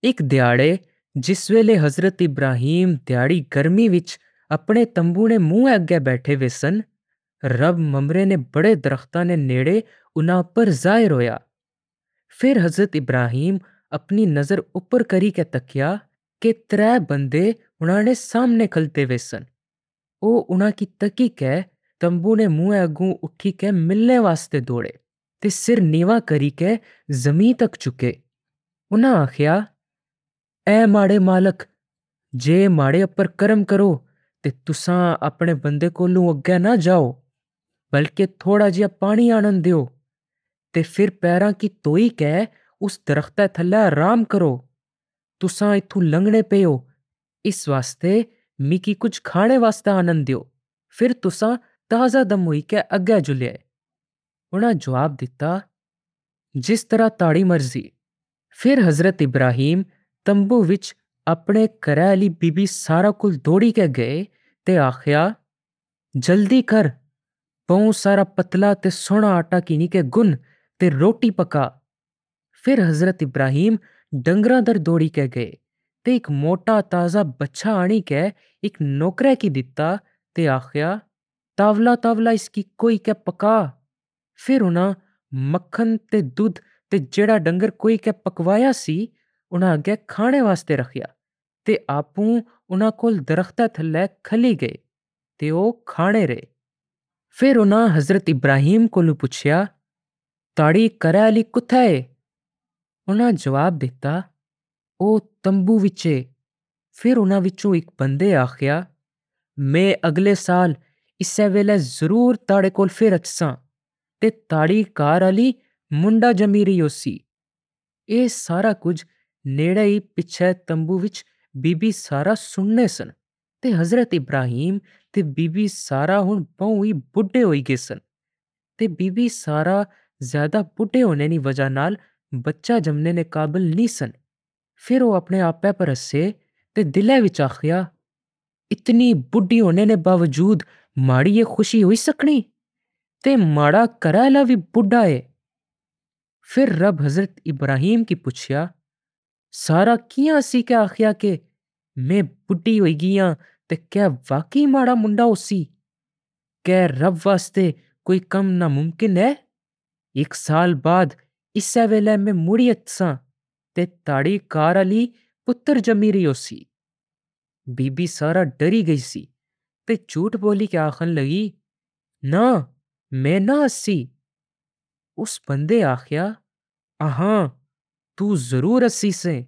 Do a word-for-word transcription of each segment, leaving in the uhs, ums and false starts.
ਇੱਕ ਦਿਹਾੜੇ ਜਿਸ ਵੇਲੇ ਹਜ਼ਰਤ ਇਬਰਾਹੀਮ ਦਿਹਾੜੀ ਗਰਮੀ ਵਿੱਚ ਆਪਣੇ ਤੰਬੂ ਨੇ ਮੂੰਹ ਅੱਗੇ ਬੈਠੇ ਵੇ ਸਨ, ਰੱਬ ਮਮਰੇ ਨੇ ਬੜੇ ਦਰਖਤਾਂ ਨੇ ਨੇੜੇ ਉਹਨਾਂ ਉੱਪਰ ਜ਼ਾਹਿਰ ਹੋਇਆ। ਫਿਰ ਹਜ਼ਰਤ ਇਬਰਾਹੀਮ ਆਪਣੀ ਨਜ਼ਰ ਉੱਪਰ ਕਰੀ ਕੇ ਤੱਕਿਆ ਕਿ ਤਰੇ ਬੰਦੇ ਉਹਨਾਂ ਨੇ ਸਾਹਮਣੇ ਖਲਤੇ ਵੇ ਸਨ। ਉਹ ਉਹਨਾਂ ਕੀ ਤੱਕੀ ਕੇ ਤੰਬੂ ਨੇ ਮੂੰਹ ਅੱਗੋਂ ਉੱਠੀ ਕੇ ਮਿਲਣੇ ਵਾਸਤੇ ਦੌੜੇ ਤੇ ਸਿਰ ਨੀਵਾ ਕਰੀ ਕੇ ਜ਼ਮੀਨ ਤੱਕ ਝੁਕੇ। ਉਹਨਾਂ ਆਖਿਆ, ਐ ਮਾੜੇ ਮਾਲਕ, ਜੇ ਮਾੜੇ ਉੱਪਰ ਕਰਮ ਕਰੋ ਤੇ ਤੁਸਾਂ ਆਪਣੇ ਬੰਦੇ ਕੋਲੋਂ ਅੱਗੇ ਨਾ ਜਾਓ, ਬਲਕਿ ਥੋੜਾ ਜਿਹਾ ਪਾਣੀ ਆਣਨ ਦਿਓ ਤੇ ਫਿਰ ਪੈਰਾਂ ਕੀ ਧੋਈ ਕੇ ਉਸ ਦਰਖਤ ਥੱਲੇ ਆਰਾਮ ਕਰੋ। ਤੁਸਾਂ ਇਥੋਂ ਲੰਘਣੇ ਪਿਓ, ਇਸ ਵਾਸਤੇ ਮਿਕੀ ਕੁਝ ਖਾਣੇ ਵਾਸਤੇ ਆਨੰਦ ਦਿਓ, ਫਿਰ ਤੁਸਾਂ ਤਾਜ਼ਾ ਦਮ ਹੋਈ ਕੇ ਅੱਗੇ ਜੁਲਿਆ। ਉਹਨਾਂ ਜਵਾਬ ਦਿੱਤਾ, ਜਿਸ ਤਰ੍ਹਾਂ ਤਾੜੀ ਮਰਜ਼ੀ। ਫਿਰ ਹਜ਼ਰਤ ਇਬਰਾਹੀਮ ਤੰਬੂ ਵਿੱਚ ਆਪਣੇ ਘਰੇ ਵਾਲੀ ਬੀਬੀ ਸਾਰਾ ਕੋਲ ਦੌੜੀ ਕੇ ਗਏ ਤੇ ਆਖਿਆ, ਜਲਦੀ ਕਰ, ਬਹੁਤ ਸਾਰਾ ਪਤਲਾ ਤੇ ਸੋਹਣਾ ਆਟਾ ਕੀਨੀ ਕੇ ਗੁੰਨ ਤੇ ਰੋਟੀ ਪਕਾ। ਫਿਰ ਹਜ਼ਰਤ ਇਬਰਾਹੀਮ ਡੰਗਰਾਂ ਦਰ ਦੌੜੀ ਕੇ ਗਏ ਤੇ ਇੱਕ ਮੋਟਾ ਤਾਜ਼ਾ ਬੱਚਾ ਆਣੀ ਕੇ ਇੱਕ ਨੌਕਰੇ ਕੀ ਦਿੱਤਾ ਤੇ ਆਖਿਆ, ਤਾਵਲਾ ਤਾਵਲਾ ਇਸਕੀ ਕੋਈ ਕੇ ਪਕਾ। ਫਿਰ ਉਹਨਾਂ ਮੱਖਣ ਤੇ ਦੁੱਧ ਤੇ ਜਿਹੜਾ ਡੰਗਰ ਕੋਈ ਕੇ ਪਕਵਾਇਆ ਸੀ ਉਹਨਾਂ ਅੱਗੇ ਖਾਣੇ ਵਾਸਤੇ ਰੱਖਿਆ ਤੇ ਆਪੂ ਉਹਨਾਂ ਕੋਲ ਦਰਖਤਾਂ ਥੱਲੇ ਖਲੀ ਗਏ ਤੇ ਉਹ ਖਾਣੇ ਰਹੇ। ਫਿਰ ਉਹਨਾਂ ਹਜ਼ਰਤ ਇਬਰਾਹੀਮ ਕੋਲੋਂ ਪੁੱਛਿਆ, ਤਾੜੀ ਘਰੇ ਵਾਲੀ ਕੁੱਥੇ ਏ? ਉਹਨਾਂ ਜਵਾਬ ਦਿੱਤਾ, ਉਹ ਤੰਬੂ ਵਿੱਚ ਏ। ਫਿਰ ਉਹਨਾਂ ਵਿੱਚੋਂ ਇੱਕ ਬੰਦੇ ਆਖਿਆ, ਮੈਂ ਅਗਲੇ ਸਾਲ ਇਸੇ ਵੇਲੇ ਜ਼ਰੂਰ ਤਾੜੇ ਕੋਲ ਫਿਰ ਅਚਸਾਂ ਤੇ ਤਾੜੀ ਘਰ ਵਾਲੀ ਮੁੰਡਾ ਜਮੀ ਰਹੀ ਹੋਸੀ। ਇਹ ਸਾਰਾ ਕੁਝ ਨੇੜੇ ਹੀ ਪਿੱਛੇ ਤੰਬੂ ਵਿੱਚ ਬੀਬੀ ਸਾਰਾ ਸੁਣਨੇ ਸਨ ਤੇ ਹਜ਼ਰਤ ਇਬਰਾਹੀਮ ਤੇ ਬੀਬੀ ਸਾਰਾ ਹੁਣ ਬਹੁ ਹੀ ਬੁੱਢੇ ਹੋਈ ਗਏ ਸਨ ਤੇ ਬੀਬੀ ਸਾਰਾ ਜ਼ਿਆਦਾ ਬੁੱਢੇ ਹੋਣੇ ਦੀ ਵਜ੍ਹਾ ਨਾਲ ਬੱਚਾ ਜੰਮਣੇ ਦੇ ਕਾਬਲ ਨਹੀਂ ਸਨ। ਫਿਰ ਉਹ ਆਪਣੇ ਆਪੇ ਪਰ ਹੱਸੇ ਤੇ ਦਿਲੇ ਵਿੱਚ ਆਖਿਆ, ਇਤਨੀ ਬੁੱਢੀ ਹੋਣੇ ਦੇ ਬਾਵਜੂਦ ਮਾੜੀ ਇਹ ਖੁਸ਼ੀ ਹੋਈ ਸਕਣੀ ਤੇ ਮਾੜਾ ਘਰਾਲਾ ਵੀ ਬੁੱਢਾ ਏ। ਫਿਰ ਰੱਬ ਹਜ਼ਰਤ ਇਬਰਾਹੀਮ ਕੀ ਪੁੱਛਿਆ, ਸਾਰਾ ਕਿਆਂ ਸੀ ਕਿ ਆਖਿਆ ਕਿ ਮੈਂ ਬੁੱਢੀ ਹੋਈ ਗਈ ਹਾਂ ਤੇ ਕਿਆ ਵਾਕਈ ਮਾੜਾ ਮੁੰਡਾ ਹੋਸੀ? ਕਿ ਰੱਬ ਵਾਸਤੇ ਕੋਈ ਕੰਮ ਨਾਮੁਮਕਿਨ ਹੈ? ਇੱਕ ਸਾਲ ਬਾਅਦ ਇਸੇ ਵੇਲੇ ਮੈਂ ਮੁੜੀ ਅਚਸਾਂ ਤੇ ਤਾੜੀ ਕਾਰ ਵਾਲੀ ਪੁੱਤਰ ਜਮੀ ਰਹੀ ਹੋਸੀ। ਬੀਬੀ ਸਾਰਾ ਡਰੀ ਗਈ ਸੀ ਤੇ ਝੂਠ ਬੋਲੀ ਕੇ ਆਖਣ ਲਗੀ, ਨਾ ਮੈਂ ਨਾ ਹੱਸੀ। ਉਸ ਬੰਦੇ ਆਖਿਆ, ਆਹਾਂ ਤੂੰ ਜ਼ਰੂਰ ਹੱਸੀ ਸੇ।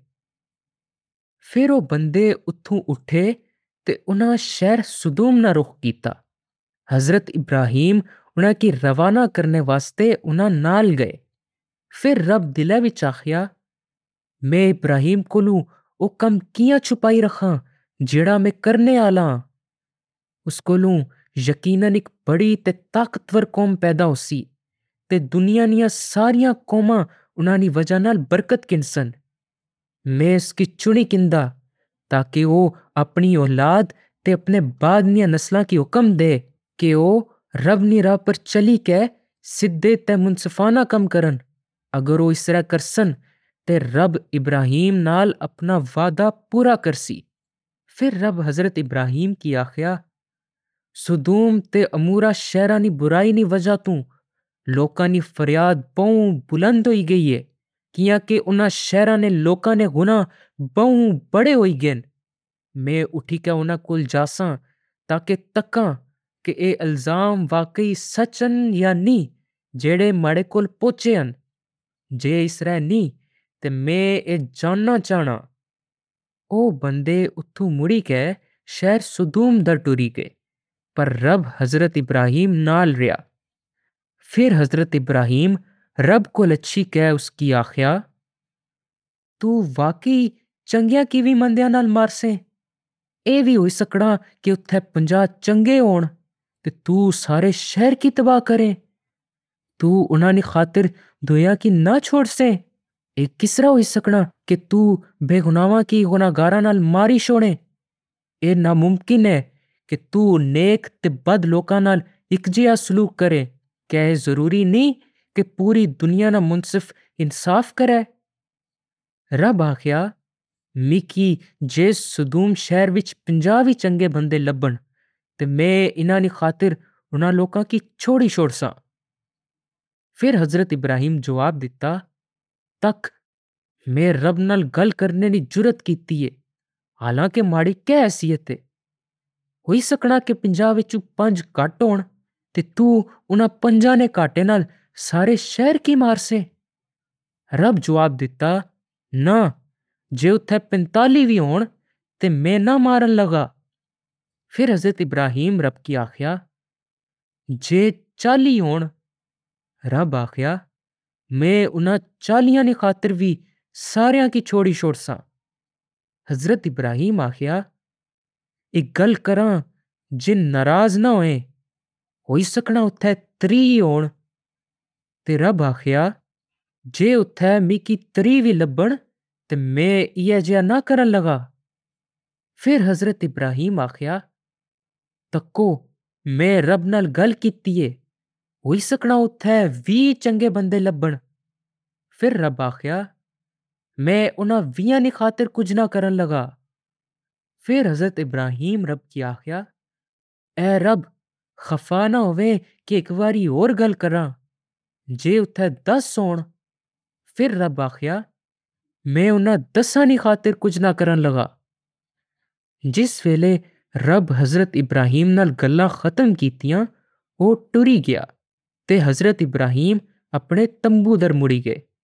ਫਿਰ ਉਹ ਬੰਦੇ ਉੱਥੋਂ ਉੱਠੇ ਤੇ ਉਹਨਾਂ ਸ਼ਹਿਰ ਸੁਦੂਮ ਨਾ ਰੁਖ ਕੀਤਾ। ਹਜ਼ਰਤ ਇਬਰਾਹੀਮ ਉਹਨਾਂ ਕੀ ਰਵਾਨਾ ਕਰਨੇ ਵਾਸਤੇ ਉਹਨਾਂ ਨਾਲ ਗਏ। ਫਿਰ ਰੱਬ ਦਿਲਾਂ ਵਿੱਚ ਆਖਿਆ, ਮੈਂ ਇਬਰਾਹੀਮ ਕੋਲੋਂ ਉਹ ਕੰਮ ਕਿਆਂ ਛੁਪਾਈ ਰੱਖਾਂ ਜਿਹੜਾ ਮੈਂ ਕਰਨੇ ਆਲਾ ਹਾਂ। ਉਸ ਕੋਲੋਂ ਯਕੀਨਨ ਇੱਕ ਬੜੀ ਤੇ ਤਾਕਤਵਰ ਕੌਮ ਪੈਦਾ ਹੋਸੀ ਤੇ ਦੁਨੀਆ ਦੀਆਂ ਸਾਰੀਆਂ ਕੌਮਾਂ ਉਹਨਾਂ ਦੀ ਵਜ੍ਹਾ ਨਾਲ ਬਰਕਤ ਕਿਨਸਨ। ਮੈਂ ਇਸ ਕੀ ਚੁਣੀ ਕਿੰਦਾ ਤਾਂ ਕਿ ਉਹ ਆਪਣੀ ਔਲਾਦ ਤੇ ਆਪਣੇ ਬਾਦ ਦੀਆਂ ਨਸਲਾਂ ਕੀ ਹੁਕਮ ਦੇ ਕਿ ਉਹ ਰੱਬ ਨੀ ਰਾਹ ਪਰ ਚਲੀ ਕੇ ਸਿੱਧੇ ਤੇ ਮੁਨਸਫਾਨਾ ਕੰਮ ਕਰਨ। ਅਗਰ ਉਹ ਇਸ ਤਰ੍ਹਾਂ ਕਰਸਨ ਤੇ ਰੱਬ ਇਬਰਾਹੀਮ ਨਾਲ ਆਪਣਾ ਵਾਦਾ ਪੂਰਾ ਕਰਸੀ। ਫਿਰ ਰੱਬ ਹਜ਼ਰਤ ਇਬਰਾਹੀਮ ਕੀ ਆਖਿਆ, ਸੁਦੂਮ ਤੇ ਅਮੂਰਾ ਸ਼ਹਿਰਾਂ ਦੀ ਬੁਰਾਈ ਦੀ ਵਜ੍ਹਾ ਤੋਂ ਲੋਕਾਂ ਦੀ ਫਰਿਆਦ ਬਹੁ ਬੁਲੰਦ ਹੋਈ ਗਈ ਏ, ਕਿਆਂ ਕਿ ਉਹਨਾਂ ਸ਼ਹਿਰਾਂ ਨੇ ਲੋਕਾਂ ਨੇ ਗੁਨਾਹ ਬਹੁ ਬੜੇ ਹੋਈ ਗਏ। ਮੈਂ ਉੱਠੀ ਕੇ ਉਹਨਾਂ ਕੋਲ ਜਾਸਾਂ ਤਾਂ ਕਿ ਤੱਕਾਂ ਕਿ ਇਹ ਇਲਜ਼ਾਮ ਵਾਕਈ ਸੱਚ ਹਨ ਜਾਂ ਨਹੀਂ ਜਿਹੜੇ ਮਾੜੇ ਕੋਲ ਪਹੁੰਚੇ ਹਨ। ਜੇ ਇਸ ਤਰ੍ਹਾਂ ਨਹੀਂ ਤੇ ਮੈਂ ਇਹ ਜਾਣਨਾ ਚਾਹਣਾ। ਉਹ ਬੰਦੇ ਉੱਥੋਂ ਮੁੜੀ ਕੇ ਸ਼ਹਿਰ ਸੁਦੂਮ ਦਰ ਟੁਰੀ ਗਏ, ਪਰ ਰੱਬ ਹਜ਼ਰਤ ਇਬਰਾਹੀਮ ਨਾਲ ਰਿਹਾ। ਫਿਰ ਹਜ਼ਰਤ ਇਬਰਾਹੀਮ ਰੱਬ ਕੋਲ ਅੱਛੀ ਕਹਿ ਉਸकी ਆਖਿਆ, ਤੂੰ ਵਾਕਈ ਚੰਗਿਆਂ ਕੀ ਵੀ ਮੰਦਿਆਂ ਨਾਲ ਮਾਰਸੇ। ਇਹ ਵੀ ਹੋਈ ਸਕਣਾ ਕਿ ਉੱਥੇ ਪੰਜਾਹ ਚੰਗੇ ਹੋਣ ਤੇ ਤੂੰ ਸਾਰੇ ਸ਼ਹਿਰ ਕੀ ਤਬਾਹ ਕਰੇ। ਤੂੰ ਉਹਨਾਂ ਦੀ ਖਾਤਰ ਦੁਆ ਕੀ ਨਾ ਛੋੜ ਸੇ। ਇਹ ਕਿਸ ਤਰ੍ਹਾਂ ਹੋਈ ਸਕਣਾ ਕਿ ਤੂੰ ਬੇਗੁਨਾਹਾਂ ਕੀ ਗੁਨਾਹਗਾਰਾਂ ਨਾਲ ਮਾਰੀ ਛੋੜੇ। ਇਹ ਨਾਮੁਮਕਿਨ ਹੈ ਕਿ ਤੂੰ ਨੇਕ ਤੇ ਬਦ ਲੋਕਾਂ ਨਾਲ ਇੱਕ ਜਿਹਾ ਸਲੂਕ ਕਰੇ। ਕਿ ਇਹ ਜ਼ਰੂਰੀ ਨਹੀਂ ਕਿ ਪੂਰੀ ਦੁਨੀਆ ਨਾਲ ਮੁਨਸਿਫ ਇਨਸਾਫ ਕਰੇ। ਰੱਬ ਆਖਿਆ, मिकी जे सदूम शहर विच पंजाह भी चंगे बंदे लब्भन ते मैं इन्हां दी खातिर उन्हां लोकां की छोड़ी छोड़सां। फिर हजरत इब्राहिम जवाब दिता, तक मैं रब नाल गल करने दी जुरत कीती है, हालांकि माड़ी कै हैसियत है। होई सकना कि पंजाह विचों पंज घट होण ते तू उन्हां पंजां ने घाटे नाल सारे शहर की मारसे। रब जवाब दिता, ना, जे उत्थे पैंताली भी होण ते मैं ना मारन लगा। फिर हजरत इब्राहिम रब की आख्या, जे चाली होण। रब आख्या, मैं उन्हां चालियां दी खातिर भी सारियां की छोड़ी छोड़सां। हजरत इब्राहिम आख्या, एक गल करां, जे नाराज ना होए, होई सकना उत्थे त्री होण। ते रब आख्या, जे उत्थे मिकी त्री भी लब्भण ते मैं इयै जेहा ना करन लगा। फिर हजरत इब्राहिम आख्या, तक्को, मैं रब नाल गल कीती है, होई सकना उत्थे बीह चंगे बंदे लब्भण। फिर रब आख्या, मैं उन्हां बीहां दी खातिर कुछ ना करन लगा। फिर हजरत इब्राहिम रब की आख्या, ऐ रब, खफा ना होवे कि एक बारी होर गल करां, जे उत्थे दस होण। फिर रब आख्या, मैं उन्हां दसां दी खातिर कुछ ना करन लगा। जिस वेले रब हजरत इब्राहिम नाल गल्लां खत्म कीतियां, ओह टुरी गया ते हजरत इब्राहिम अपने तंबू दर मुड़ी गए।